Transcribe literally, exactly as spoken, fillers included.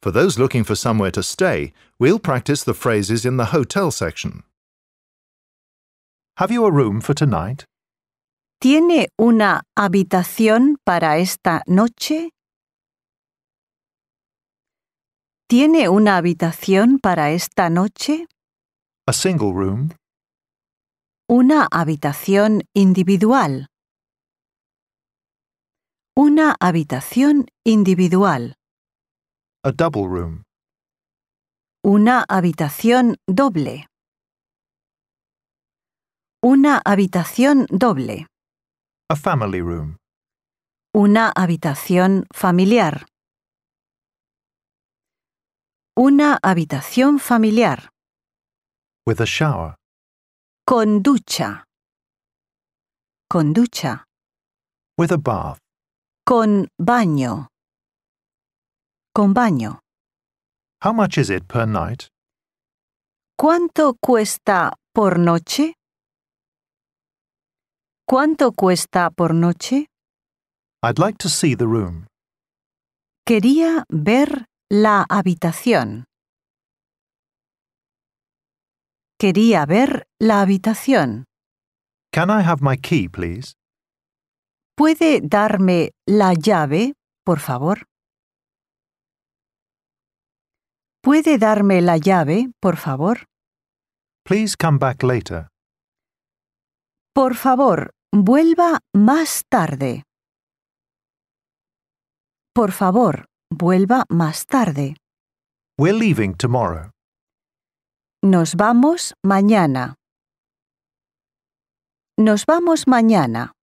For those looking for somewhere to stay, we'll practice the phrases in the hotel section. Have you a room for tonight? ¿Tiene una habitación para esta noche? ¿Tiene una habitación para esta noche? A single room? Una habitación individual. Una habitación individual. A double room? Una habitación doble. Una habitación doble. A family room? Una habitación familiar. Una habitación familiar. With a shower? Con ducha. Con ducha. With a bath? Con baño. Con baño. How much is it per night? ¿Cuánto cuesta por noche? ¿Cuánto cuesta por noche? I'd like to see the room. Quería ver la habitación. Quería ver la habitación. Can I have my key, please? ¿Puede darme la llave, por favor? ¿Puede darme la llave, por favor? Please come back later. Por favor, vuelva más tarde. Por favor, vuelva más tarde. We're leaving tomorrow. Nos vamos mañana. Nos vamos mañana.